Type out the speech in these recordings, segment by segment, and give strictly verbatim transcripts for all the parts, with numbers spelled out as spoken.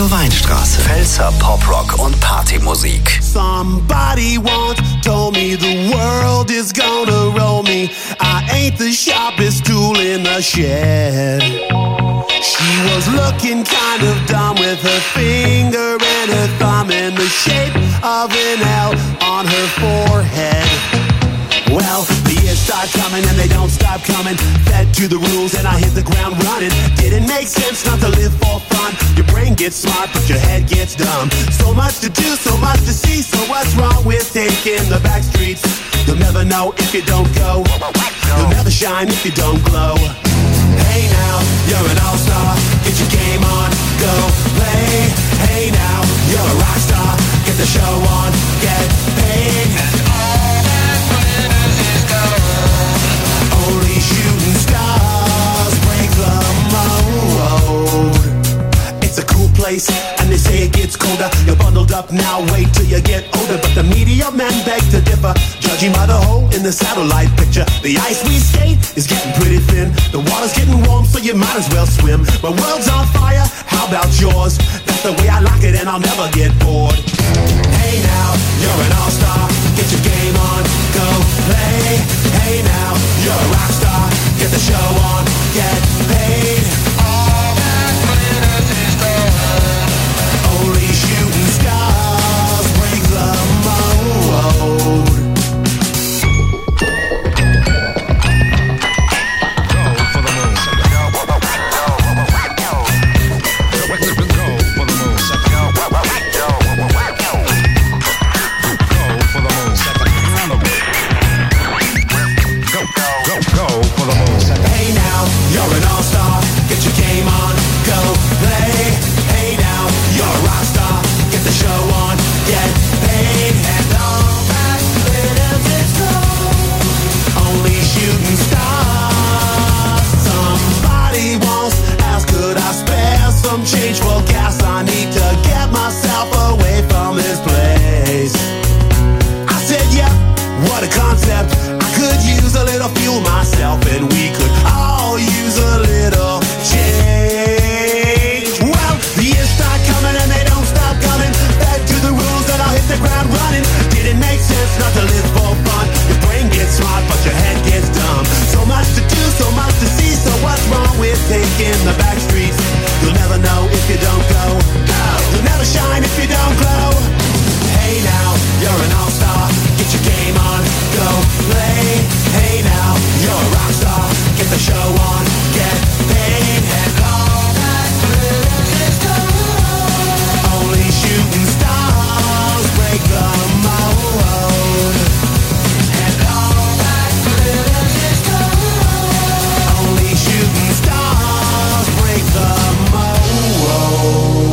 Radio Weinstraße. Pfälzer Poprock und Partymusik. Somebody once told me the world is gonna roll me. I ain't the sharpest tool in the shed. She was looking kind of dumb with her finger and her thumb in the shape of an L on her forehead. Well, the years start coming and they don't stop coming. Fed to the rules and I hit the ground running. Didn't make sense not to live for fun. Your brain gets smart but your head gets dumb. So much to do, so much to see. So what's wrong with taking the back streets? You'll never know if you don't go. You'll never shine if you don't glow. Hey now, you're an all-star. Get your game on, go play. Hey now, you're a rock star. Get the show on, get paid. And all that glitters is gold. Only shooting stars break the mold. It's a cool place, and they say it gets colder. You're bundled up now, wait till you get older. But the media men beg to differ, judging by the hole in the satellite picture. The ice we skate is getting pretty thin. The water's getting warm, so you might as well swim. My world's on fire, how about yours? That's the way I like it, and I'll never get bored. Hey now, you're an all-star. Get your game on, go play. Hey now, you're a rock star. Get the show on, get paid. All that glitters is gold. Only shooting stars break the mold. You're an all-star, get your game on, go play. Hey now, you're a rock star, get the show on, get paid. And all that glitters is gold. Only shooting stars. Somebody once asked, could I spare some change for gas? I need to get myself away from this place. I said, yeah, what a concept. I could use a little fuel myself, and we could all use a little change. Well, the years start coming and they don't stop coming. Back to the rules and I'll hit the ground running. Didn't make sense not to live for fun. Your brain gets smart but your head gets dumb. So much to do, so much to see. So what's wrong with taking the back streets? You'll never know if you don't go. You'll never shine if you don't glow. Hey now, you're an all-star. Get your game on, go play. Hey now, you're a rock star. Get the show on, get paid. And all that glitters is gold. Only shooting stars break the mold. And all that glitters is gold. Only shooting stars break the mold.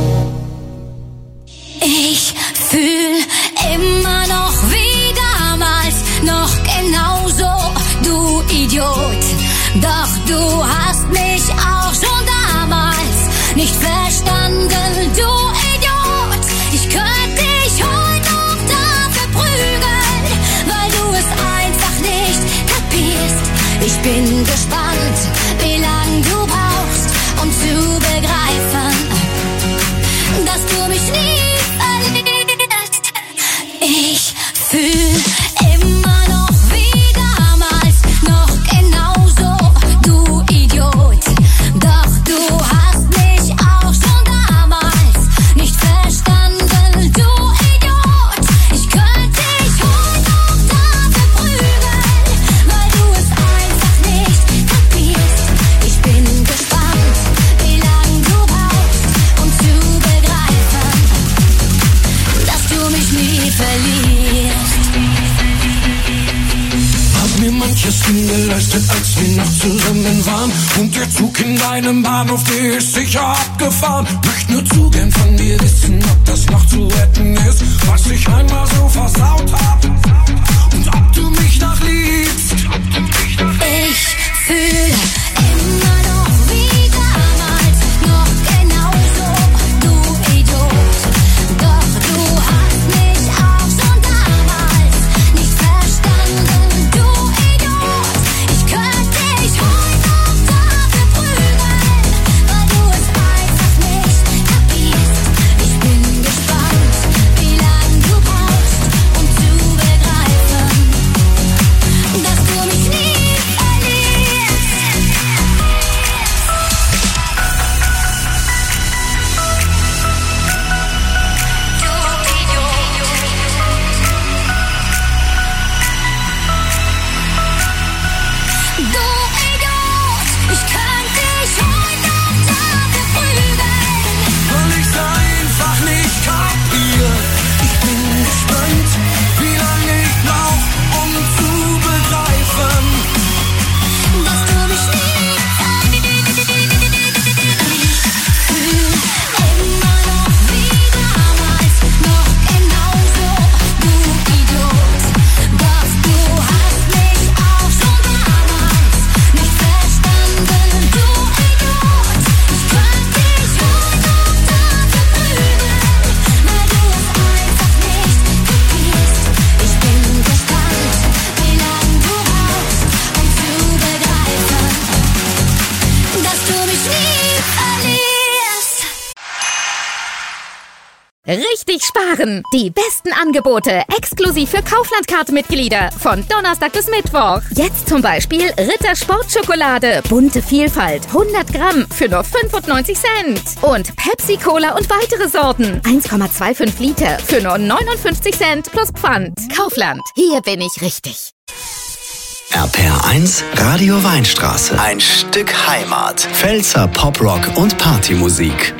Ich fühl immer noch wie damals, noch genauso, du Idiot. Doch du hast mich auch schon damals nicht verstanden, du Idiot. Ich könnte dich heute noch dafür prügeln, weil du es einfach nicht kapierst. Ich bin gespannt, wie lang du brauchst, um zu begreifen, dass du mich nie verlierst. Ich fühl immer noch wie damals, noch genauso, du Idiot. Doch du hast mich auch schon damals nicht verstanden, du Idiot. Ich könnte dich heute noch dafür prügeln, weil du es einfach nicht kapierst. Ich bin gespannt, wie lang du brauchst, um zu begreifen, dass du mich nie verlierst. Hab mir manches hingeleistet, als wir noch zusammen waren. Und der Zug in deinem Bahnhof, der ist sicher abgefahren. Möchte nur zu gern von dir wissen, ob das noch zu retten ist, was ich einmal so versaut hab. Und ob du mich noch liebst. Ich fühle immer noch wie damals, noch genauso, du Idiot. Doch du hast mich auch schon damals nicht verstanden, du Idiot. Ich könnte dich heute noch dafür prügeln, weil du es einfach nicht kapierst. richtig sparen. Die besten Angebote exklusiv für Kaufland-Card-Mitglieder von Donnerstag bis Mittwoch. Jetzt zum Beispiel Ritter Sportschokolade, bunte Vielfalt, hundert Gramm für nur fünfundneunzig Cent. Und Pepsi Cola und weitere Sorten, eins Komma fünfundzwanzig Liter für nur neunundfünfzig Cent plus Pfand. Kaufland, hier bin ich richtig. R P R eins Radio Weinstraße. Ein Stück Heimat. Pfälzer Poprock und Partymusik.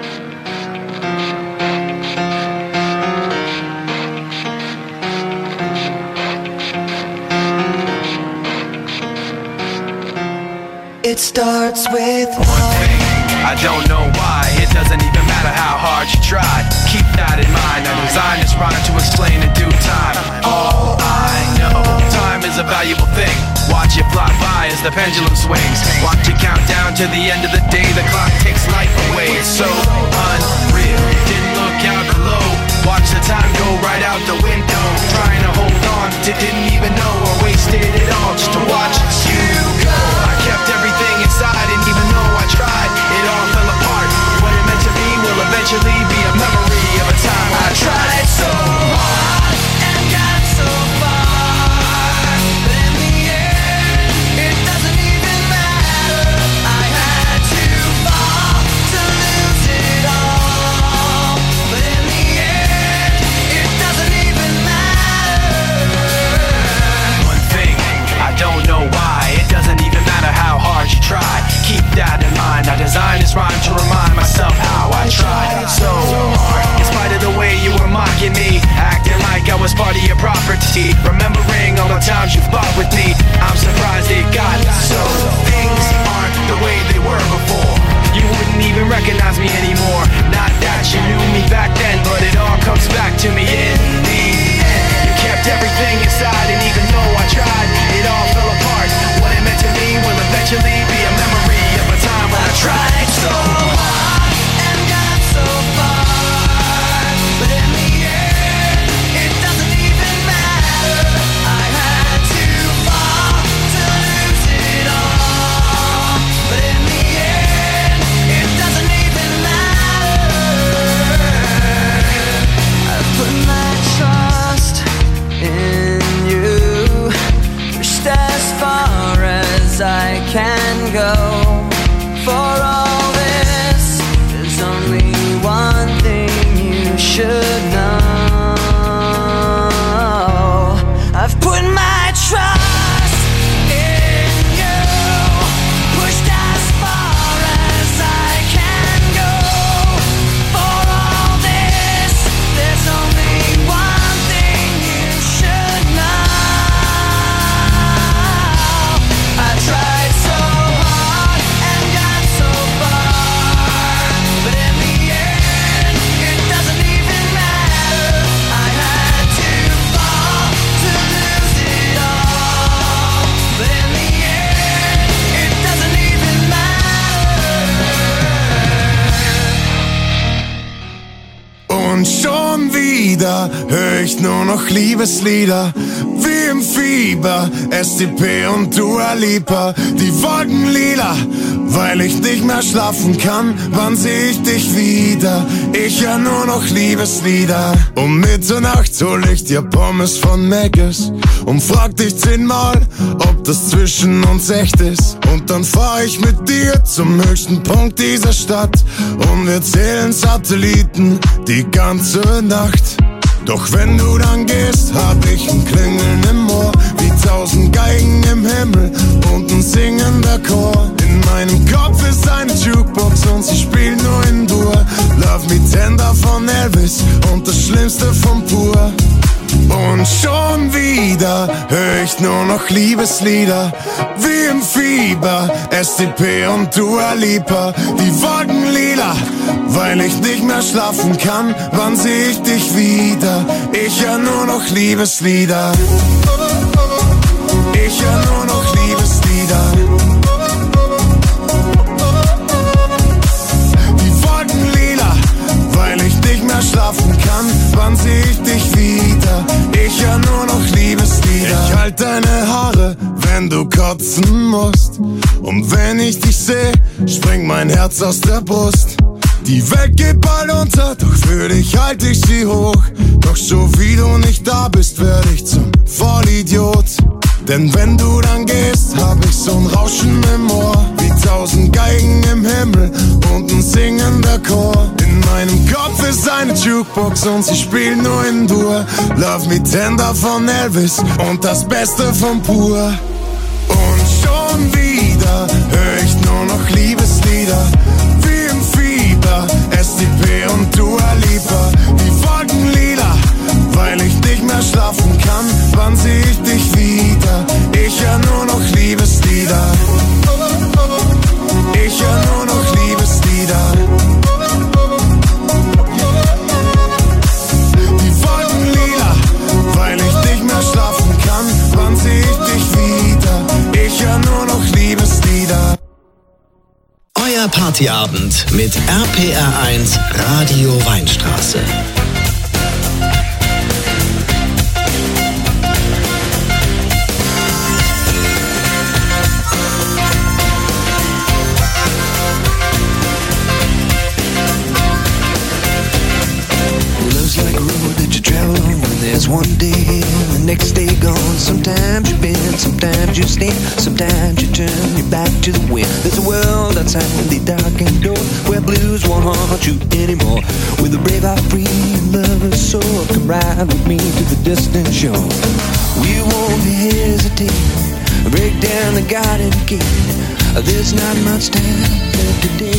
It starts with one thing. I don't know why. It doesn't even matter how hard you try. Keep that in mind. I designed this rhyme to explain in due time. All I know, time is a valuable thing. Watch it fly by as the pendulum swings. Watch it count down to the end of the day. The clock takes life away. It's so unreal. Didn't look out below. Watch the time go right out the window. Trying to hold on to didn't even know or wasted it all just to watch you go. I kept everything inside and even though I tried, it all fell apart. What it meant to be will eventually be a memory of a time I tried so hard and got so far. But in the end, it doesn't even matter. I had to fall to lose it all. But in the end, it doesn't even matter. One thing, I don't know why. It doesn't even matter how hard you try. Keep that in mind. I designed this rhyme to remind myself how I tried so hard. In spite of the way you were mocking me, acting like I was part of your property. Remembering all the times you fought with me, I'm surprised it got so. Things aren't the way they were before. You wouldn't even recognize me anymore. Not that you knew me back then, but it all comes back to me in the end. You kept everything inside, and even though I tried, it all fell apart. What it meant to me will eventually be a memory of a time when I tried so hard and got so far. But in the end, it doesn't even matter. I had to fall to lose it all. But in the end, it doesn't even matter. I put my trust in you, pushed as far as I can go. For all this, there's only one thing you should know. I've put my trust in you, pushed as far as I can go. For all this, there's only one thing you should know. I tried so hard and got so far, but in the end, it doesn't even matter. I had to fall to lose it all, but in the end, it doesn't even matter. Und schon wieder hör ich nur noch Liebeslieder, wie im Fieber, S T P und Dua Lipa. Die Wolken lila, weil ich nicht mehr schlafen kann. Wann seh ich dich wieder? Ich hör nur noch Liebeslieder. Um Mitternacht hol ich dir Pommes von Mc's und frag dich zehnmal, ob das zwischen uns echt ist. Und dann fahr ich mit dir zum höchsten Punkt dieser Stadt und wir zählen Satelliten die ganze Nacht. Doch wenn du dann gehst, hab ich ein Klingeln im Ohr, wie tausend Geigen im Himmel und ein singender Chor. In meinem Kopf ist eine Jukebox und sie spielt nur in Dur. Love Me Tender von Elvis und das Schlimmste von Pur. Und schon wieder hör ich nur noch Liebeslieder, wie im Fieber, S T P und Dua Lipa. Die Wolken lila, weil ich nicht mehr schlafen kann. Wann seh ich dich wieder? Ich hör nur noch Liebeslieder. Ich hör nur noch Liebeslieder. Die Wolken lila, weil ich nicht mehr schlafen kann. Wann seh ich dich wieder? Ich hör nur noch Liebeslieder. Ich halt deine Haare, wenn du kotzen musst. Und wenn ich dich seh, springt mein Herz aus der Brust. Die Welt geht bald unter, doch für dich halte ich sie hoch. Doch so wie du nicht da bist, werd ich zum Vollidiot. Denn wenn du dann gehst, hab ich so'n Rauschen im Ohr, wie tausend Geigen im Himmel und ein singender Chor. In meinem Kopf ist eine Jukebox und sie spielt nur in Dur. Love Me Tender von Elvis und das Beste von Pur. Und schon wieder hör ich nur noch Liebeslieder, wie im Fieber, S T P und Dua Lipa. Die Wolken lila, weil ich nicht mehr schlafen kann. Wann seh ich dich wieder? Ich hör nur noch Liebeslieder. Ich hör nur noch Liebeslieder. Die Wolken lila, weil ich nicht mehr schlafen kann. Wann seh ich dich wieder? Ich hör nur noch Liebeslieder. Euer Partyabend mit R P R eins Radio Weinstraße. There's one day and the next day gone. Sometimes you bend, sometimes you stand, sometimes you turn your back to the wind. There's a world outside the darkened door where blues won't haunt you anymore. With a brave heart free and lover's soul, come ride with me to the distant shore. We won't hesitate, break down the garden gate. There's not much time left today.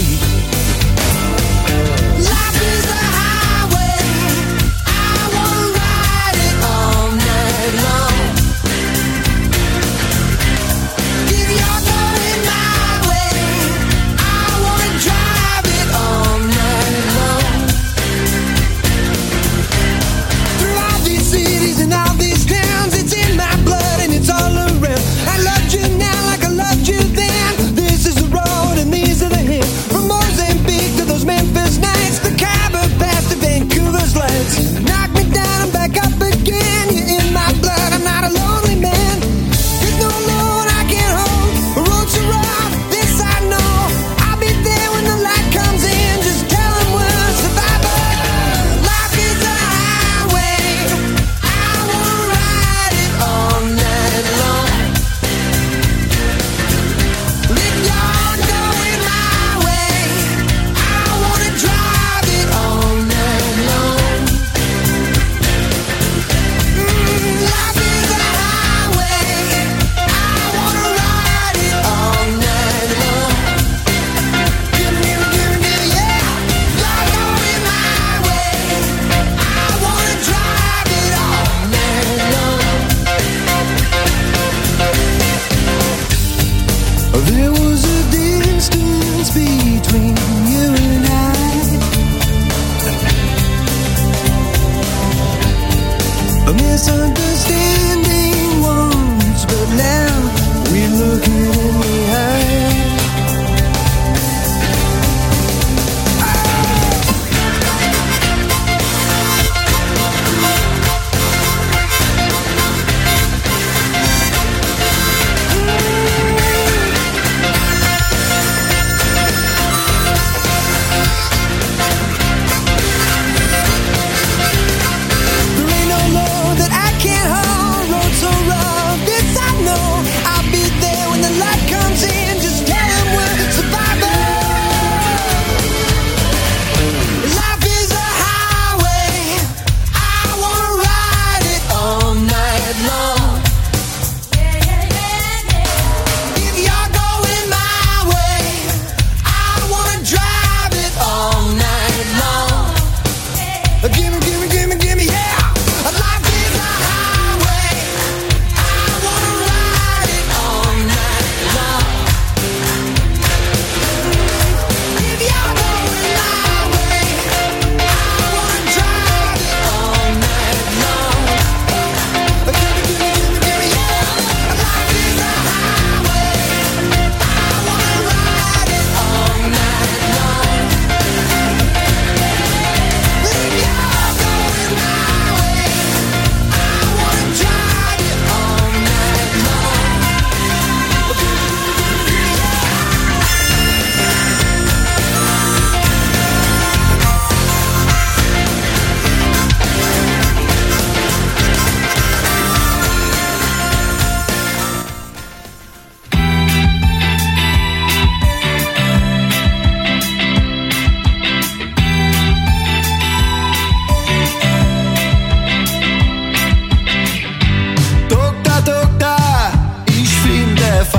When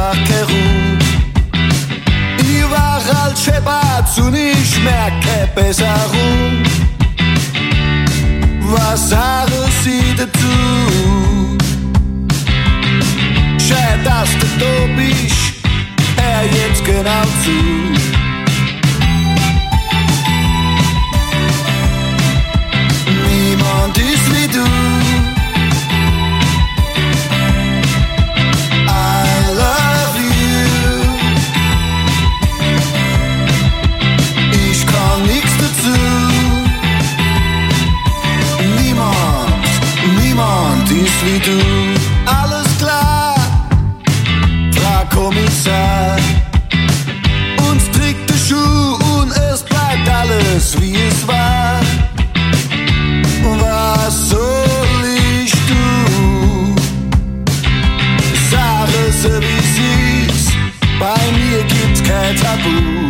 einfach keine Ruhe. Ich war als Schepard und ich merke Besserung. Was sagen Sie dazu? Schön, dass du da bist, hör jetzt genau zu. Niemand ist wie du. I love you. Ich kann nichts dazu. Niemand, niemand ist wie du. Alles klar, Frau Kommissar. Uns trägt der Schuh und es bleibt alles wie es war. Was soll ich tun? Sag es so wie sie ist, bei mir gibt's kein Tabu.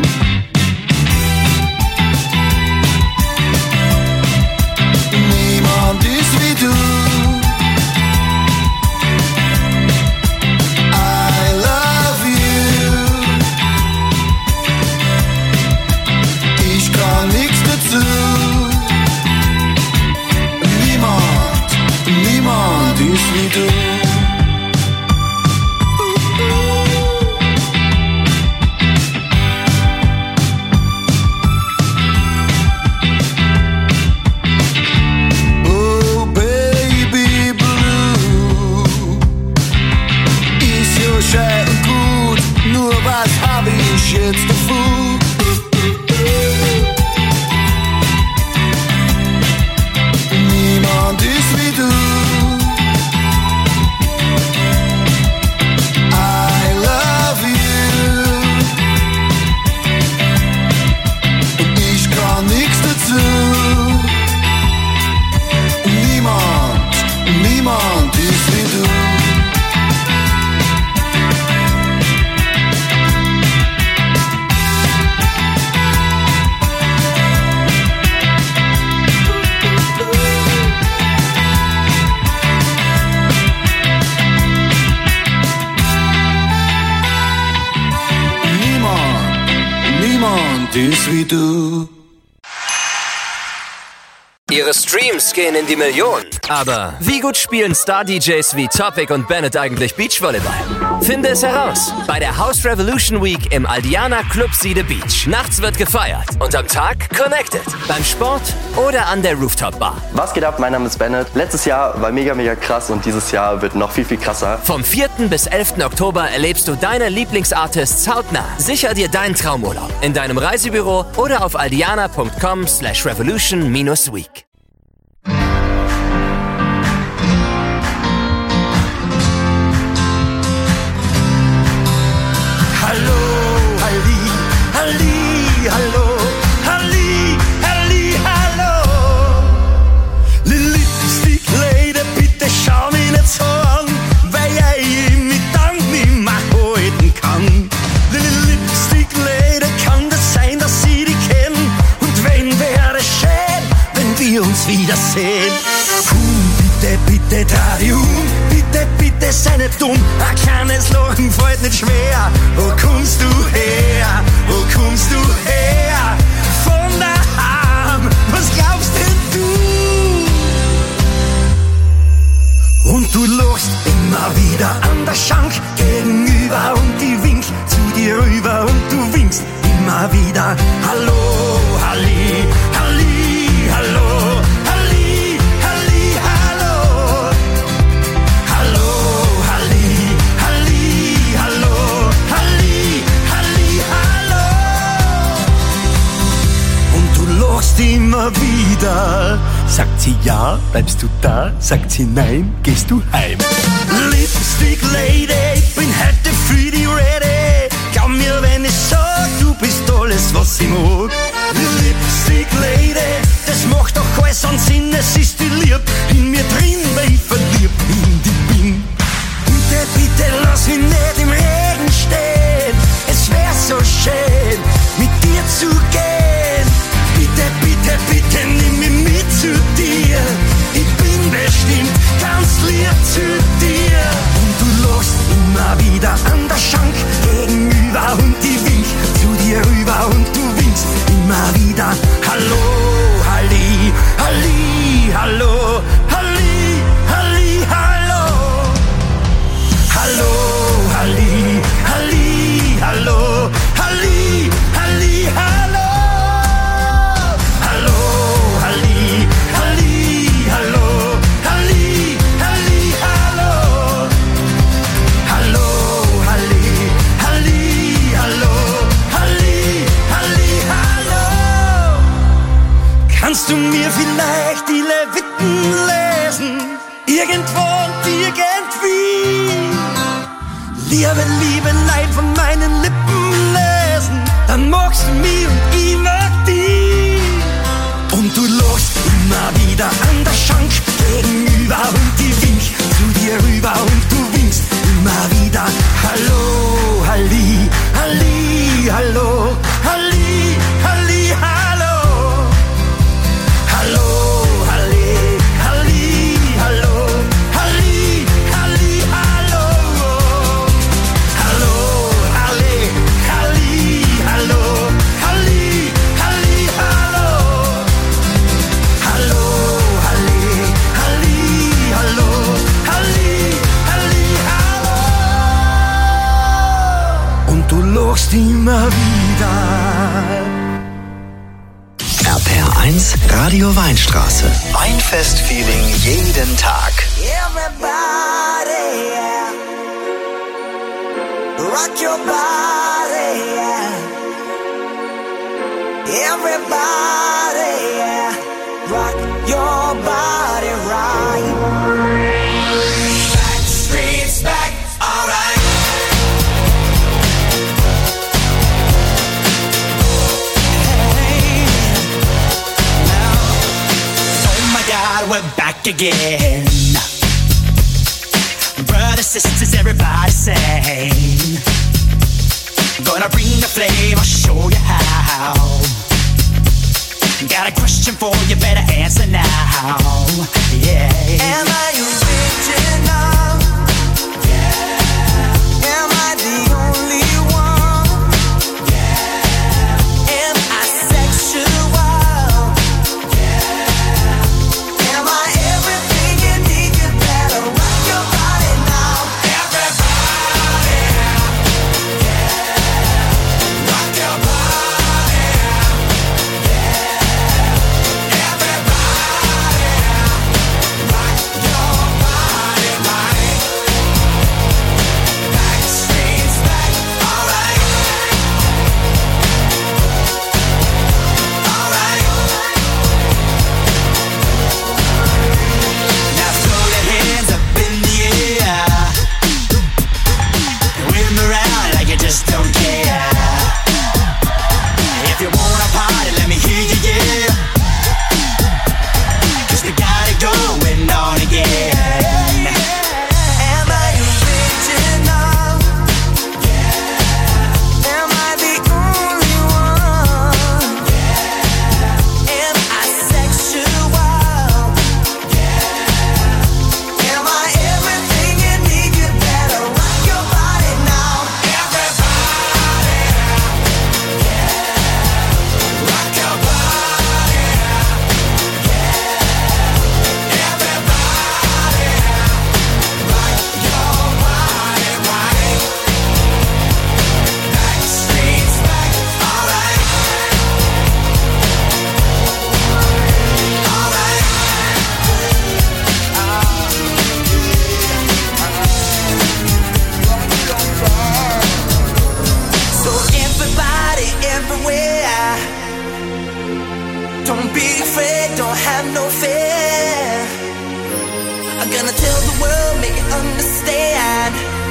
Niemand ist wie du. I love you. Ich kann nichts dazu. Niemand ist wie du. Oh Baby Blue, ist ja schön und gut, nur was hab ich jetzt davon? Niemand ist wie du. I love you. Ich kann nichts dazu. Niemand, niemand ist wie du. Niemand ist wie du. Ihre Streams gehen in die Millionen. Aber wie gut spielen Star-D Js wie Topic und Bennett eigentlich Beachvolleyball? Finde es heraus bei der House Revolution Week im Aldiana Club Siede Beach. Nachts wird gefeiert und am Tag connected. Beim Sport oder an der Rooftop Bar. Was geht ab? Mein Name ist Bennett. Letztes Jahr war mega, mega krass und dieses Jahr wird noch viel, viel krasser. Vom vierten bis elften Oktober erlebst du deine Lieblingsartists hautnah. Sicher dir deinen Traumurlaub in deinem Reisebüro oder auf aldiana punkt com slash revolution minus week. Hallo, Halli, Halli, hallo. Lipstick Lady, bitte schau mich nicht so an, weil ich mich dann nicht mehr halten kann. Lipstick Lady, kann das sein, dass ich dich kenn? Und wenn wäre schön, wenn wir uns wiedersehen. Komm, bitte, bitte, dreh dich um. Bitte, bitte, sei nicht dumm. Ein kleines Lachen fällt nicht schwer. Wo kommst du her? Wo kommst du her? Von daheim. Was glaubst denn du? Und du lachst immer wieder an der Schank gegenüber und ich wink zu dir rüber und du winkst immer wieder. Hallo, Halli, Halli, hallo. Immer wieder. Sagt sie ja, bleibst du da? Sagt sie nein, gehst du heim? Lipstick Lady, ich bin heute für die ready. Glaub mir, wenn ich sag, du bist alles, was ich mag. Lipstick Lady, das macht doch alles einen Sinn. Es ist die Liebe in mir drin, weil ich verliebt in dich bin. Bitte, bitte, lass mich nicht im Regen stehen. Es wär so schön, mit dir zu gehen. Bitte, bitte, bitte, nimm mich mit zu dir. Ich bin bestimmt ganz lieb zu dir. Und du lachst immer wieder an der Schank irgendwo und irgendwie. Liebe, Liebe, Leid von meinen Lippen lesen, dann magst du mich und ich mag dich. Und du lachst immer wieder an der Schank gegenüber und ich wink zu dir rüber und du winkst immer wieder. Hallo, Halli, Halli, hallo, Halli, Halli, hallo. Hallo, Halli, Halli, hallo, Halli, Halli, hallo. Hallo, Halli, Halli, hallo, Halli, Halli, hallo. Hallo, Halli, Halli, hallo, Halli, Halli, hallo. Und du lachst immer wieder. R P R eins Radio Weinstraße. Weinfest-Feeling jeden Tag. Everybody, yeah. Rock your body, yeah. Everybody, yeah. Rock your body right. Back streets back, alright. Hey, now, oh my God, we're back again. Brothers, sisters, everybody sing. Gonna bring the flame, I'll show you how. Got a question for you, better answer now. Yeah. Am I original? Yeah. Am I the only one? Yeah. Am I sexual? Yeah. Am I everything you need? You better rock your body now. Everybody, yeah. Rock your body, yeah. Everybody, rock your body right. Backstreet's back, alright. Alright. Now throw your hands up in the air. Wave 'em around like you just don't care. If you wanna party, let me hear you, yeah. 'Cause we got it going on again. Am I original? Yeah. Am I the only one? Yeah. Am I sexual? Yeah. Am I everything you need? You better rock your body now. Everybody, yeah. Rock your body, yeah. Everybody, rock your body right. Backstreet's back, alright. Alright. So everybody, everywhere, don't be afraid, don't have no fear. I'm gonna tell the world, make it understand.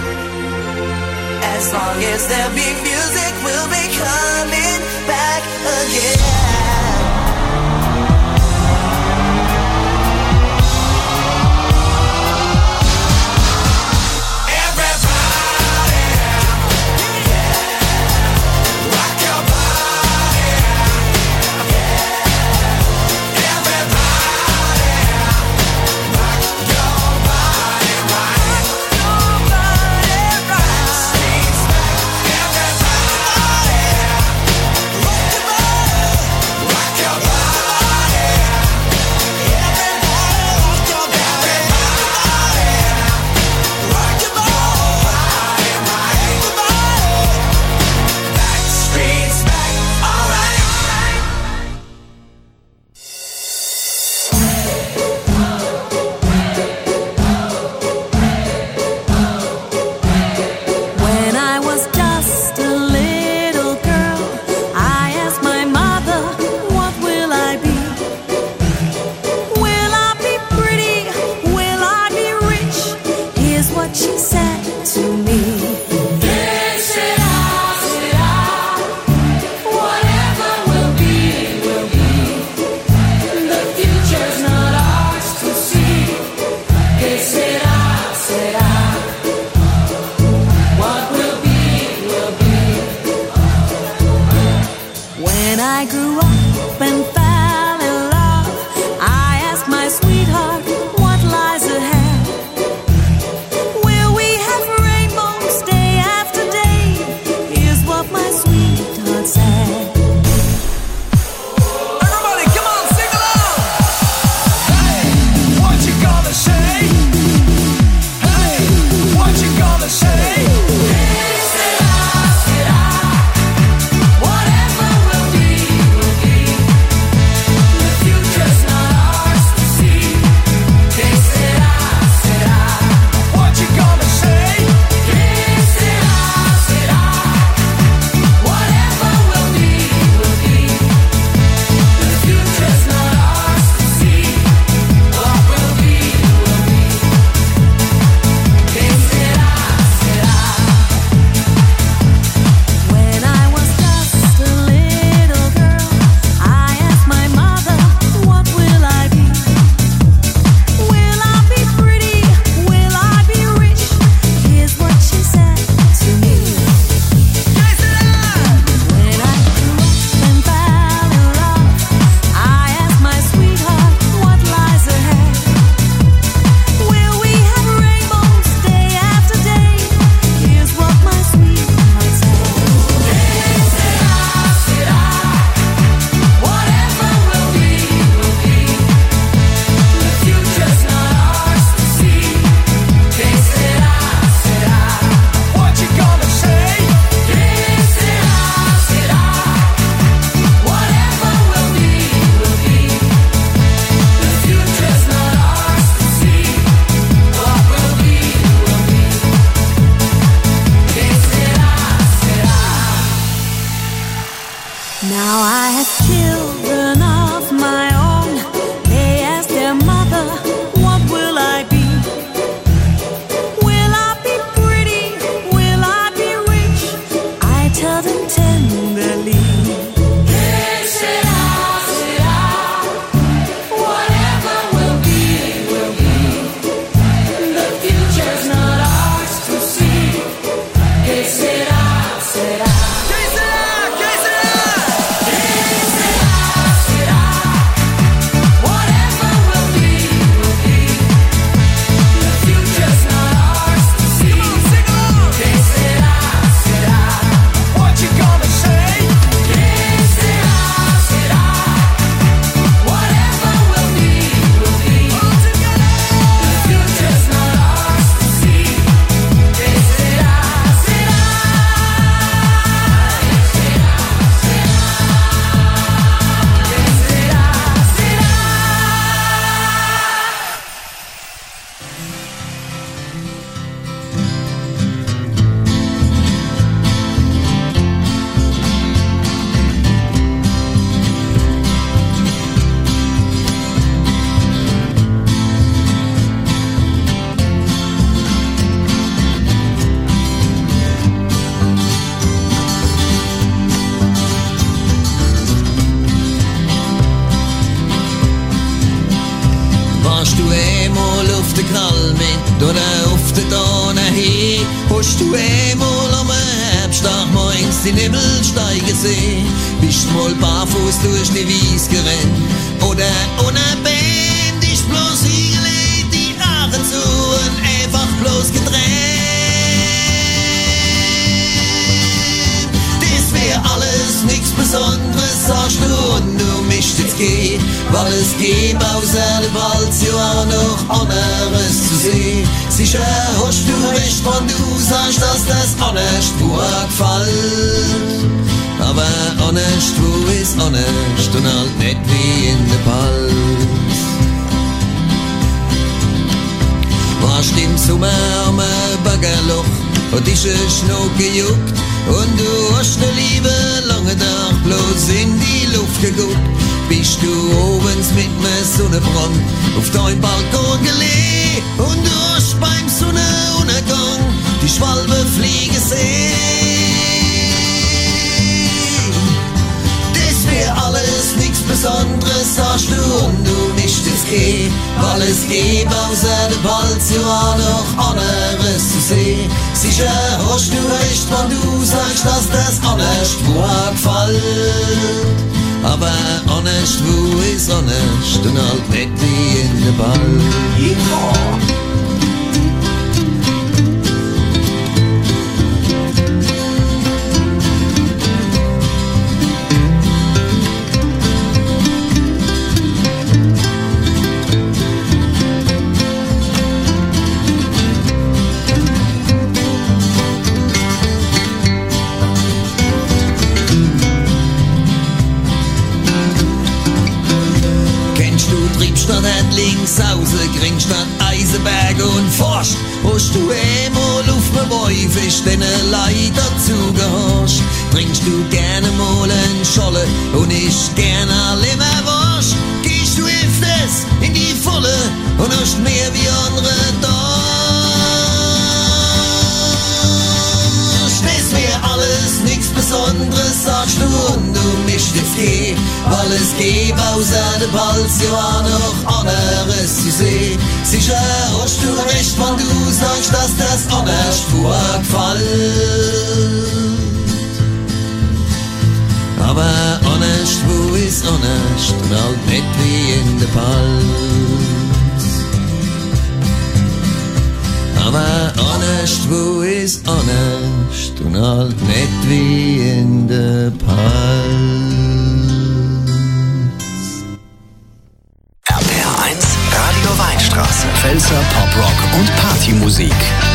As long as there be music, we'll be coming back again. Rock your body, yeah. Everybody, rock your body right. Backstreet's back, everybody, rock your body. what she said to me. Que sera, sera. Whatever will be, will be. The future's not ours to see. Que sera, sera. What will be, will be. When I grew up and fell in love, I asked my sweetheart what lies ahead. Will we have rainbows day after day? Here's what my sweetheart said. Everybody, come on, sing along. Hey, what you gonna say? Hey, what you gonna say? Que sera, sera. Whatever will be, will be. The future's not ours to see. Que sera, sera. What you gonna say? Que sera, sera. Whatever will be, will be. The future's not ours to see. What will be, will be. Que sera, sera. When I was just a little girl, I asked my mother, what will I be? Will I be pretty? Will I be rich? Here's what she said to me. When I grew up and fell in love, I asked my sweetheart what lies ahead. Will we have rainbows day after day? Here's what my sweetheart said. Que sera, sera. Whatever will be, will be. The future's not ours to see. Que sera, sera. What you gonna say? Que sera, sera. Whatever will be, will be. The future's not ours to see. What will be, will be. Que sera, sera. Now I have children of my own. They ask their mother, what will I be? Will I be pretty? Will I be rich? I tell them tenderly. Que sera, sera. Whatever will be, will be. The future's not ours to see. Que sera, sera. Que sera, que sera. Que sera, sera. Whatever will be, will be. The future's not ours to see. Que sera, sera. What you gonna say? Que sera, sera. Whatever will be, will be. The future's not ours to see. Que sera, sera. Warst du einmal auf der Kalmin oder auf der Donau hin? Hast du einmal am Herbsttag morgens den Himmel steigen sehen? Bist mal barfuß durch die Wies gerannt oder ohne Band ist bloß hingelegt, die Augen zu und einfach bloß getrennt? Das wär alles nichts Besonderes, sagst du, und du mischt jetzt gehen, weil es gibt außer dem Wald ja auch noch anderes zu sehen. Sicher hast du recht, wenn du sagst, dass das anders gut gefällt. Aber anders, wo ist anders und halt nicht wie in der Palz. Warst im Sommer am Baggerloch und ist es noch gejuckt und du hast ne Liebe lange Tag bloß in die Luft geguckt. Bist du obens mit nem Sonnenbrand auf dein Balkon gelegen und du hast beim Sonnenuntergang weil es gibt außer der Balz ja auch noch anderes zu sehen. Sicher hast du recht, wenn du sagst, dass das anderswo gefällt. Aber anderswo ist anders und halt nicht wie in der Ball. Ja. Links außen, Gringstadt, Eisenberg und Forst. Hast du einmal auf dem Wolfisch den Leid dazu gehorcht? Trinkst du gerne mal einen Scholle und ich gerne Leberwurst? Gehst du öfters in die Volle und hast mehr wie andere da? Ist mir alles nichts Besonderes, sagst du, und du mischst jetzt geh, weil es gibt außer der Balz ja auch noch anderes zu sehen. Sicher hast du recht, wenn du sagst, dass das anders vorgefällt. Aber anderswo ist anders und halt nicht wie in der Balz. Aber anderswo ist anders und halt nicht wie in der Palz. R P R eins Radio Weinstraße. Pfälzer Pop-Rock und Partymusik.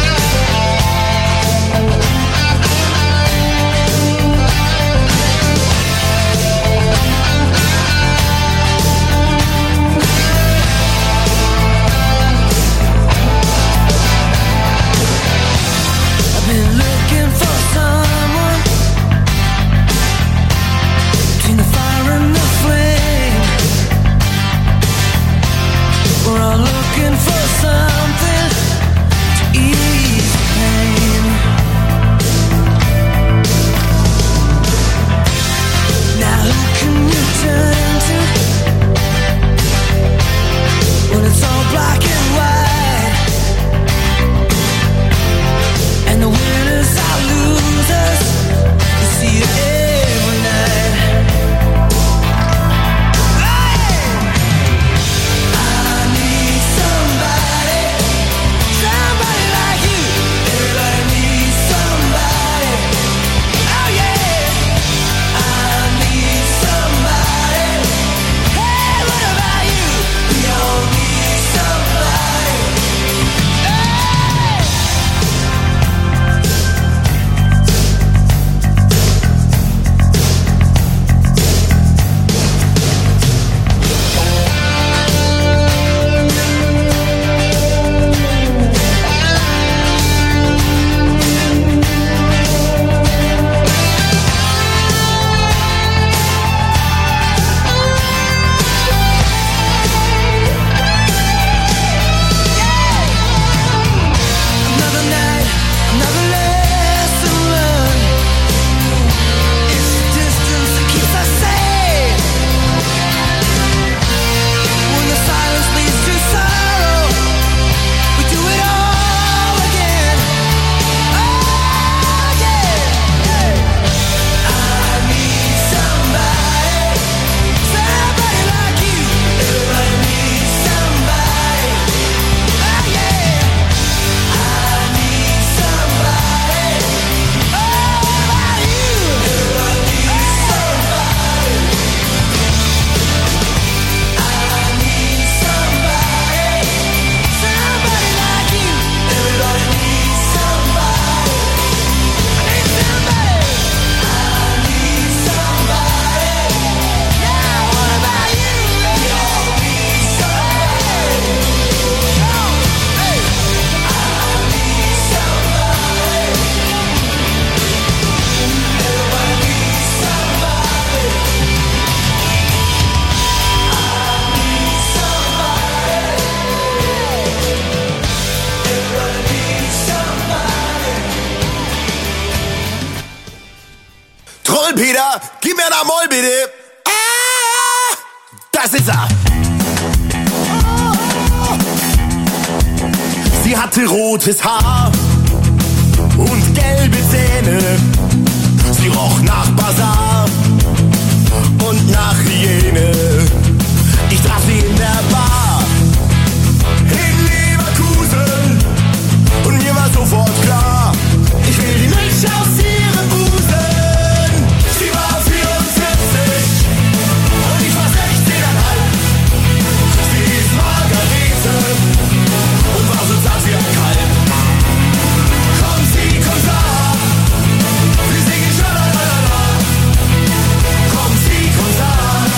Peter, gib mir da mal bitte. Ah, das ist er. hatte rotes Haar und gelbe Zähne. Sie roch nach Basar und nach Hyäne. Ich traf sie in der Bar in Leverkusen und mir war sofort klar, ich will die Milch aus ihrem Busen. Sie war vierundvierzig und ich war sechzehneinhalb. Sie hieß Margarete und war so zart wie ein Kalb. Komm, sie, komm, da, wir singen Schalalala. Komm, sie, komm, da,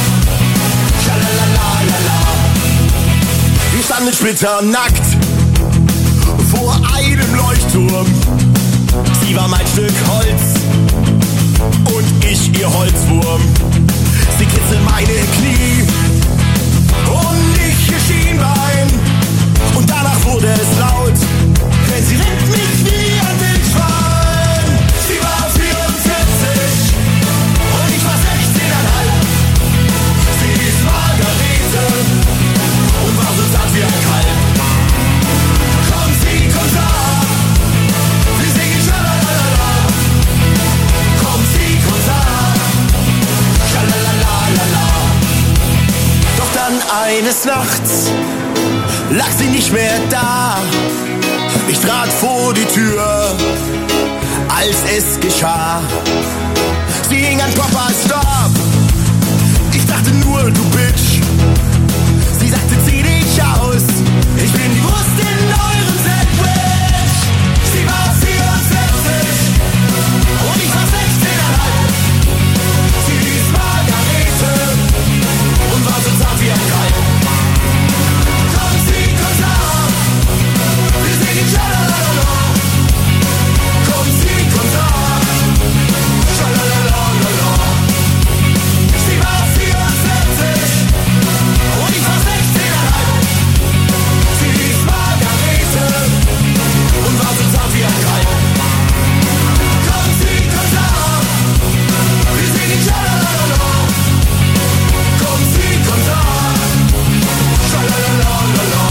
Schalalalala. Wir standen splitternackt vor einem Leuchtturm. Sie war mein Stück Holz und ich ihr Holzwurm. Sie kitzelt meine Knie und ich ihr Schienbein. Und danach wurde es laut, denn sie rennt mich wie ein Wildschwein. Sie war vierundvierzig und ich war sechzehneinhalb. Sie hieß Margarete und war so zart wie ein Kalb. Komm, sie, komm, da, wir singen Schalalala. Komm, sie, komm, da, Schalalalala. Doch dann eines Nachts lag sie nicht mehr da. Ich trat vor die Tür, als es geschah. Sie hing an Papas Stab. Ich dachte nur, du Bitch. Sie sagte, zieh dich aus. Ich bin die Wurst in eurem Sandwich. Sie war vierundvierzig und ich war sechzehneinhalb. Sie hieß Margarete und war so zart wie ein Kalb. Komm, sie, komm, da, wir singen Schalalala. Komm, sie, komm, da, Schalalalala. Sie war vierundvierzig und ich war sechzehneinhalb. Sie hieß Margarete und war so zart wie ein Kalb. Komm, sie, komm, da, wir singen Schalalala. Komm, sie, komm, da, Schalalalala.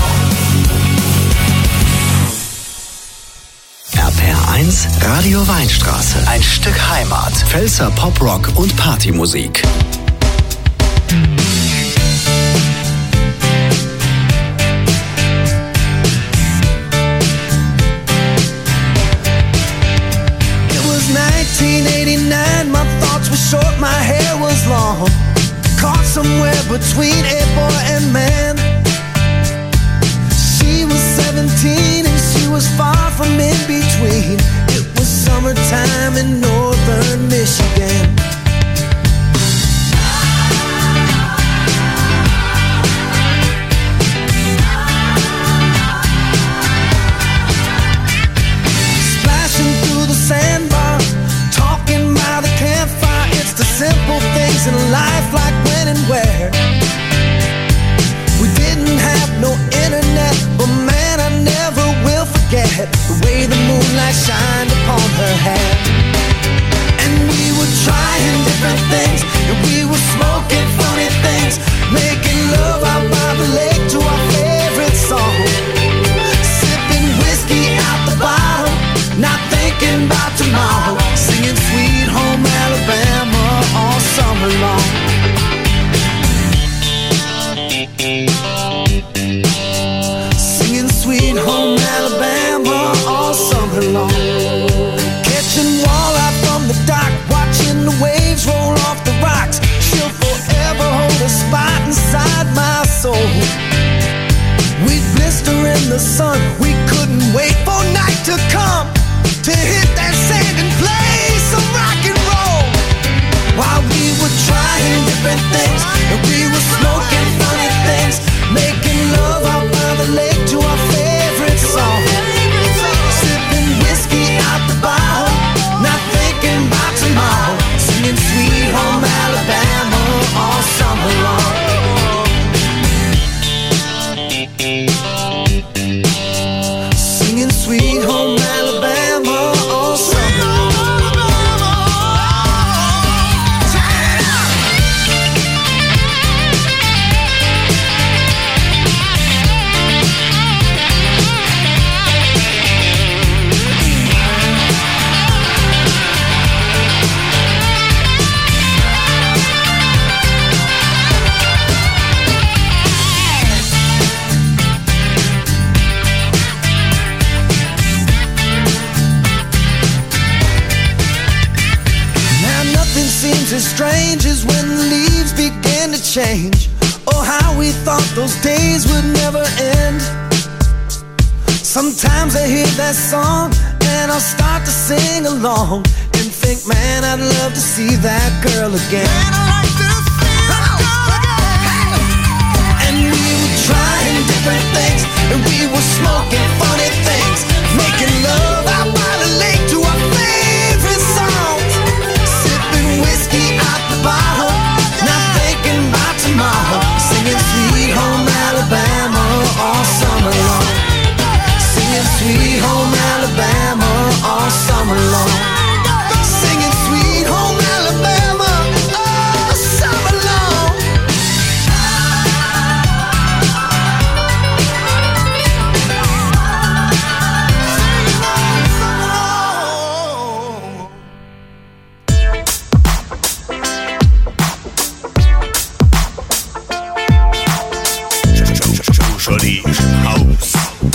R P R eins Radio Weinstraße. Ein Stück Heimat. Pfälzer Poprock und Partymusik. It was nineteen eighty-nine, my thoughts were short, my hair was long. Caught somewhere between a boy and man. She was seventeen and she was far from in between. It was summertime in northern Michigan. Splashing through the sandbar, talking by the campfire. It's the simple things in life, like when and where. We didn't have no internet, but man, I never will forget the way the moonlight shined upon her hair. And we were trying different things, and we were smoking funny things, making love out by the lake to our favorite song. Sipping whiskey out the bottle, not thinking about tomorrow, singing Sweet Home Alabama all summer long. Singing Sweet Home Alabama all summer long. Catching walleye from the dock, watching the waves roll off the rocks. She'll forever hold a spot inside my soul. We'd blister in the sun, we couldn't wait for night to come to hit that sand and play some rock and roll. While we were trying different things, and we were smoking funny things, making love out by the lake to our favorite song. Sipping whiskey out the bottle, not thinking about tomorrow, singing Sweet Home Alabama all summer long. Singing Sweet Home Alabama all summer long. as strange as when the leaves began to change. Oh, how we thought those days would never end. Sometimes I hear that song and I'll start to sing along and think, man, I'd love to see that girl again. Man, I like to see that girl again. And we were trying different things, and we were smoking funny things, making love out by the lake to our favorite songs, sipping whiskey out the bottle, not thinking about tomorrow, singing Sweet Home Alabama all summer long. Sweet Home Alabama all summer long. Singing Sweet Home Alabama all summer long. Shorty ist im Haus.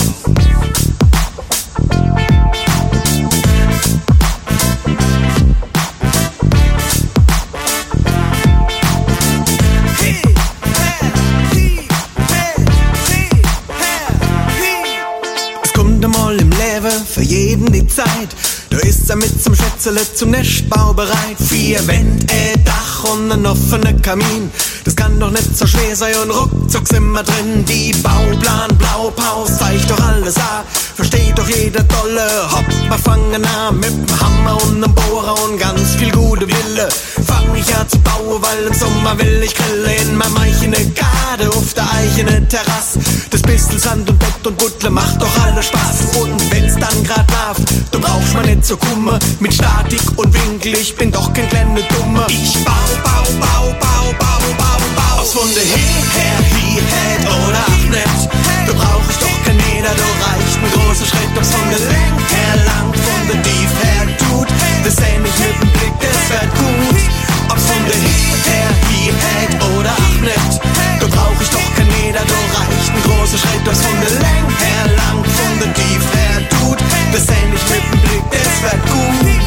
Für jeden die Zeit, da ist er mit zum Schätzele zum Nestbau bereit. Vier Wände, ein Dach und ein offener Kamin, das kann doch nicht so schwer sein und ruckzuck sind wir drin. Die Bauplan, Blaupause, zeigt doch alles an, versteht doch jeder dolle. Hopp, wir fangen an mit dem Hammer und einem Bohrer und ganz viel gute Wille. Fang ich an zu bauen, weil im Sommer will ich grillen in meinem eigene Garde auf der eigenen Terrasse. Das bisschen Sand und Bett und Buttle macht doch alles Spaß. Und wenn's dann grad läuft, du brauchst mal nicht so kummer mit Statik und Winkel, ich bin doch kein kleiner Dummer. Ich bau, bau, bau, bau, bau, bau, bau. Aus von der her, hier, head oder ach nicht. Du brauchst doch kein Meter, du reicht ein großer Schritt. Ob's von der Länge her lang, von der Tief her tut, das seh ich mit dem Blick, das wird gut. Ob's von der her, hier, head oder ach nicht. Du brauchst doch kein Meter, du reicht ein großer Schritt. Ob's von der Länge her lang, von der Tief her tut, das seh ich mit dem Blick, das wird gut.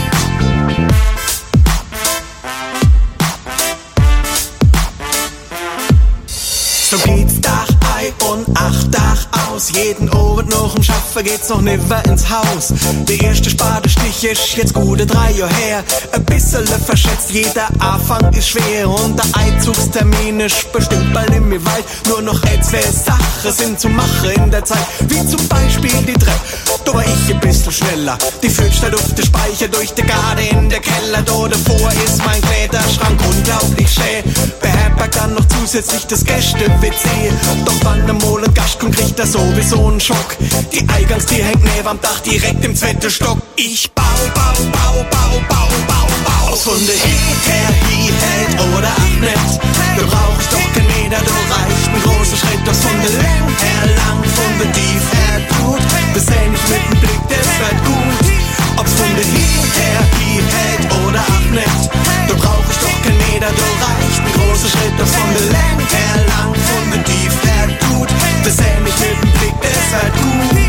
So geht's Dach ein und acht Dach aus. Jeden Abend noch im Schaffen geht's noch nimmer ins Haus. Der erste Spadestich ist jetzt gute drei Jahre her. Ein bisschen verschätzt, jeder Anfang ist schwer. Und der Einzugstermin ist bestimmt bald in mir weit. Nur noch ein, zwei Sachen sind zu machen in der Zeit. Wie zum Beispiel die Treppe, da war ich ein bisschen schneller. Die führt statt auf den Speicher durch die Garde in der Keller. Da davor ist mein Kleiderschrank unglaublich schön. Beherbergt dann noch zusätzlich das Gäste-W C. Doch wann der mal ein Gast kommt, kriegt er sowieso einen Schock. Die Eingangstür hängt neben am Dach direkt im zweiten Stock. Ich bau, bau, bau, bau, bau, bau, bau. Aus von der her, hier, hält oder ach nicht. Du brauchst doch kein Meter, du reicht ein großer Schritt. Aus von der Länge her lang, von der Tief her tut, das seh ich mit dem Blick, das wird gut. Ob's von der her, hier, hält oder ach nicht. Du brauchst doch kein Meter, du reicht ein großer Schritt. Aus von der Länge her lang, von der Tief her tut, das seh ich mit dem Blick, das wird gut.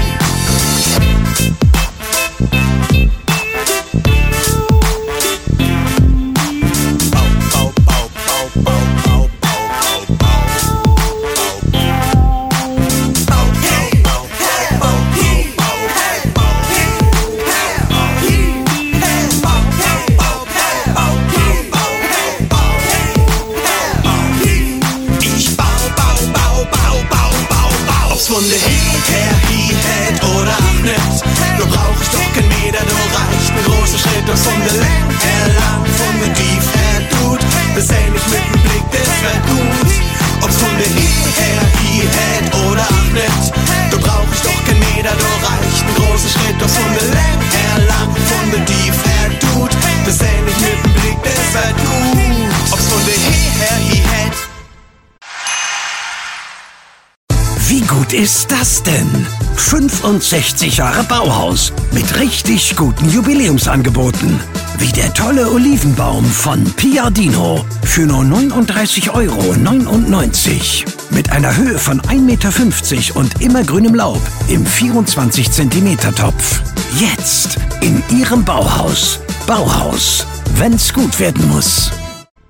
Von der her, hier, hält oder ach nicht. Du brauchst doch kein Meter, du reicht ein großer Schritt. Aus von der Länge her lang, von der Tief her tut, das seh ich mit dem Blick, das wird gut. Ob's von der her, hier, hält oder ach nicht. Du brauchst doch kein Meter, du reicht ein großer Schritt. Aus von der Länge her lang, von der Tief her tut, das seh ich mit dem Blick, das wird gut. Ob's von der her, hier, hält. Wie gut ist das denn? fünfundsechzig Jahre Bauhaus mit richtig guten Jubiläumsangeboten. Wie der tolle Olivenbaum von Piardino für nur neununddreißig Euro neunundneunzig. Mit einer Höhe von ein Meter fünfzig und immergrünem Laub im vierundzwanzig Zentimeter Topf. Jetzt in Ihrem Bauhaus. Bauhaus, wenn's gut werden muss.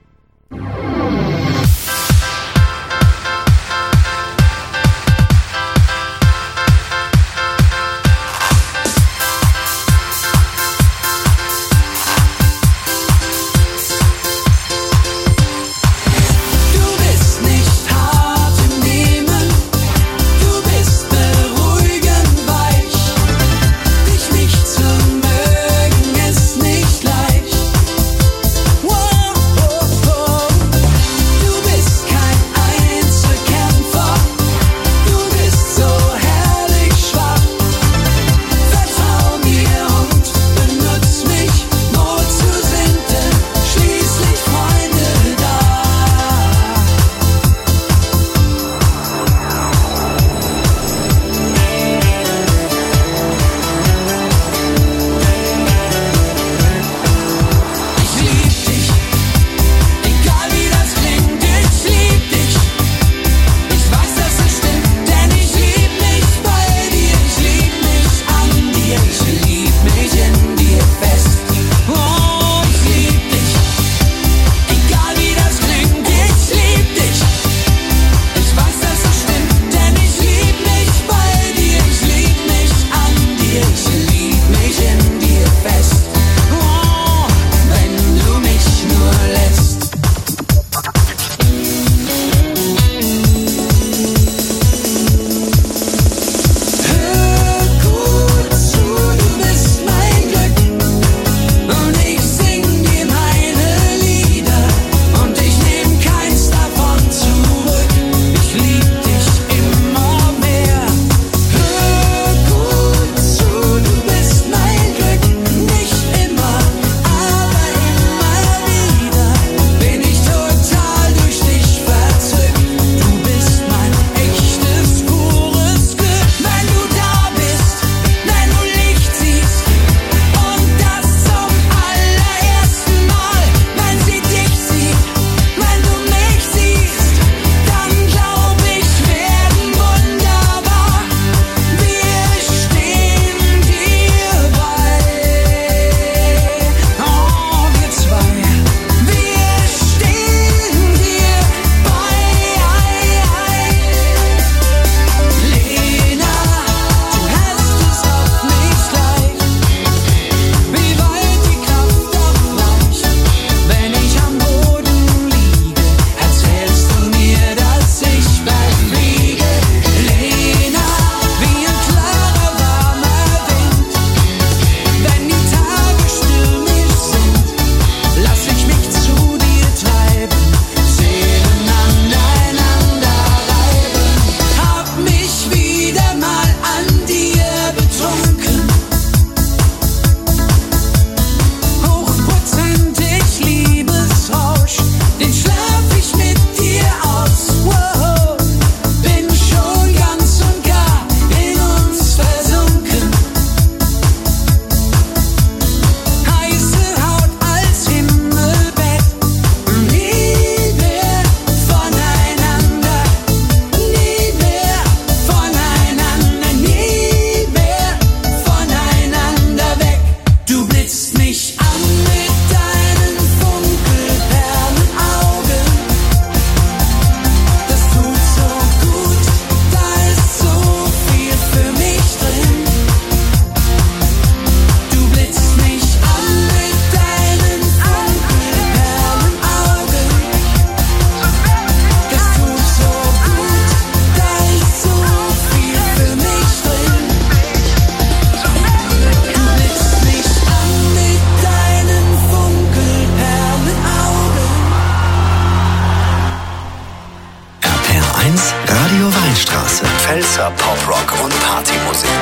Pfälzer Pop-Rock und Partymusik.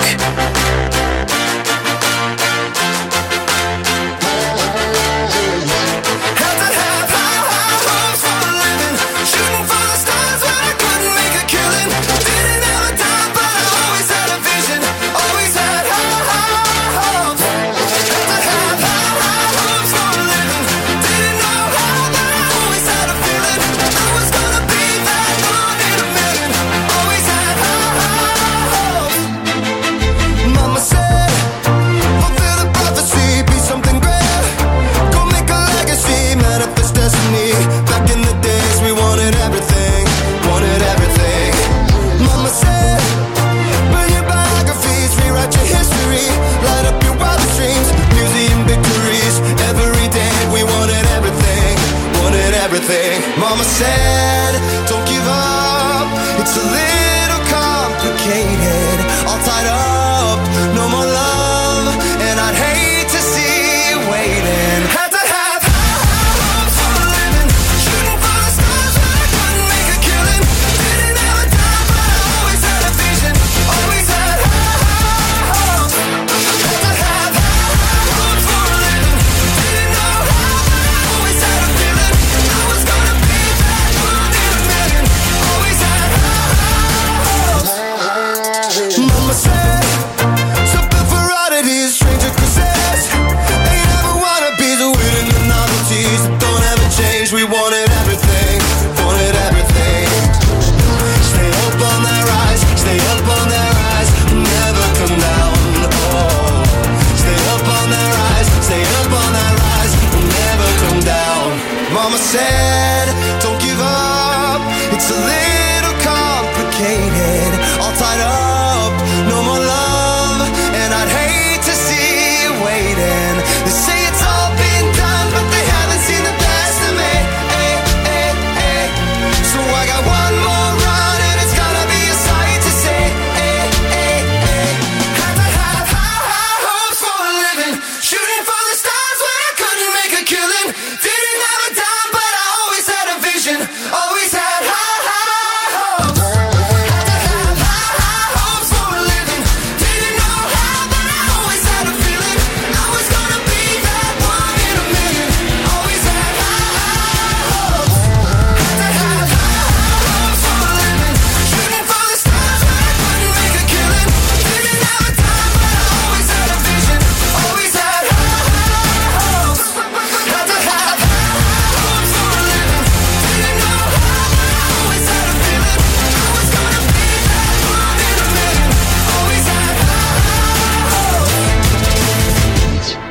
Mama said, don't give up, it's a little complicated, all tied up, no more love, and I'd hate to see you waiting. Had to have high hopes for a living, shooting for the stars but I couldn't make a killing, didn't have a time but I always had a vision, always had high hopes. Had to have high hopes for a living, didn't know how but I always had a feeling, I was gonna be that one in a million, always had high hopes. Mama said, something for oddities, stranger kisses, ain't never wanna be the winning the novelties that don't ever change. We wanted everything, wanted everything. Stay up on that rise, stay up on that rise, never come down. Oh, stay up on that rise, stay up on that rise, never come down. Mama said, don't give up, it's a little complicated, all tied up, no more love, and I'd hate to see you waiting. They say it's all been done, but they haven't seen the best of me. Ay, ay, ay. So I got one more run, and it's gonna be a sight to see. Ay, ay, ay. Had to have high, high hopes for a living, shooting for the stars when I couldn't make a killing. Didn't have a dime, but I always had a vision, always had high, high hopes. Had to have high, high hopes for a living, didn't know how, but I always had a feeling, I was gonna be that one in a million, always had high, high hopes. Had to have high, high hopes for a living, shooting for the stars when I couldn't make a killing. Didn't have a time, but I always had a vision, always had high, high hopes. Had to have high, high hopes for a living, didn't know how, but I always had a feeling, I was gonna be that one in a million, always had high, high hopes.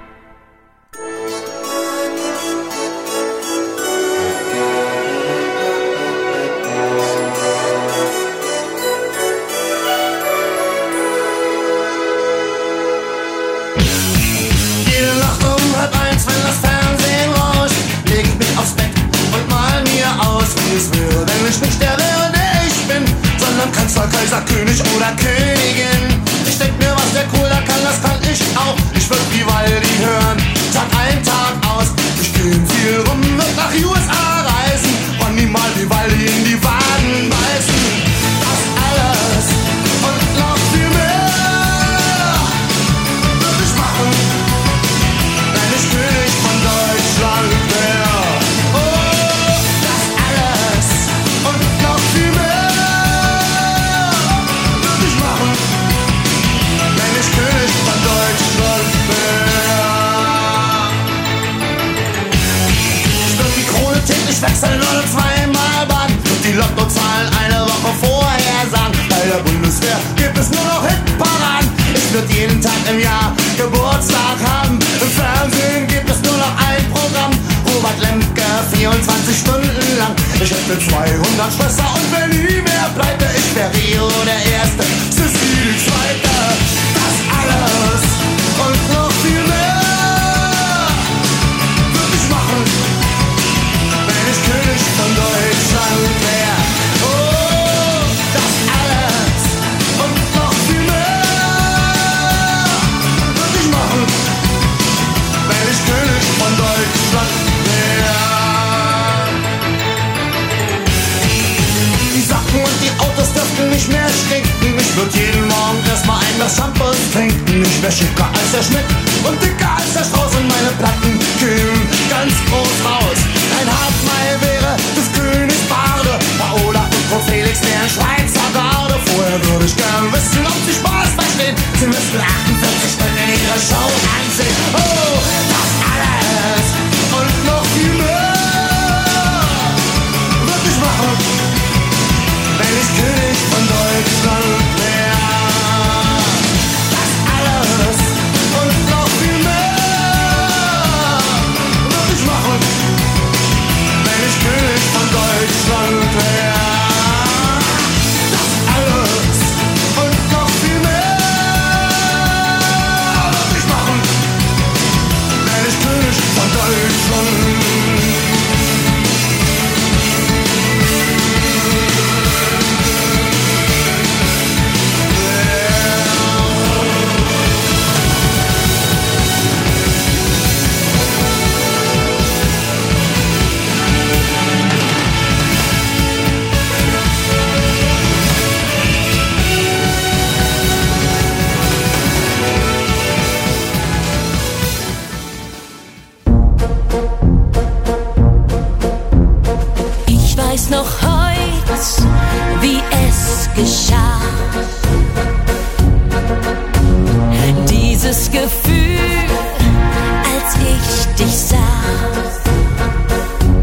Jede Nacht um halb eins, wenn das Fernsehen rauscht, leg ich mich aufs Bett und mal mir aus, wie es wäre, wenn ich nicht der wäre, der ich bin, sondern Kanzler, Kaiser, König oder Königin. Ich denk mir, was der Cola kann, das kann ich auch. Ich würd Vivaldi hören, Tag ein, Tag aus. Ich geh viel rum, würd nach U S A reisen und niemals Vivaldi in die Waden beißen. Das alles und noch viel mehr würd ich machen, wenn ich König von Deutschland wär. Oh, das alles und noch viel mehr würd ich machen, wenn ich König von Deutschland wär. Ich würd die Krone täglich wechseln oder zweimal baden und die Lottozahlen eine Woche vorher sagen. Bei der Bundeswehr gibt es nur noch Hitparaden. Ich würd jeden Tag im Jahr Geburtstag haben. Im Fernsehen gibt es nur noch ein Programm, Robert Lemke, vierundzwanzig Stunden lang. Ich hätte zweihundert Schwester und wenn nie mehr pleite. Ich wär Rio der Erste, Sissi die Zweite. Das alles und noch viel mehr würd ich machen, wenn ich König von Deutschland wär. Oh, das alles und noch viel mehr würd ich machen, wenn ich König von Deutschland wär. Die Sachen und die Autos dürften nicht mehr stehen. nach Shampoos trinken, ich wär schicker als der Schmidt und dicker als der Strauß und meine Platten kühlen ganz groß raus. Ein Hauptmeil wäre des Königs Barde, Paola und Frau Felix, der Schweizer Garde. Vorher würde ich gern wissen, ob sie Spaß verstehen. Sie müssten achtundvierzig Stunden ihre Show ansehen. Oh, das alles und noch viel mehr würde ich machen, wenn ich König von Deutschland wär. Das alles und noch viel mehr würde ich machen, wenn ich König von Deutschland wär. Das alles und noch viel mehr würde ich machen, wenn ich König von Deutschland. Ich weiß noch heut, wie es geschah. Dieses Gefühl